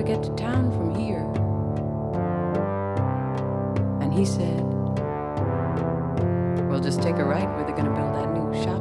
get to town from here? And he said, we'll just take a right where they're gonna build that new shopping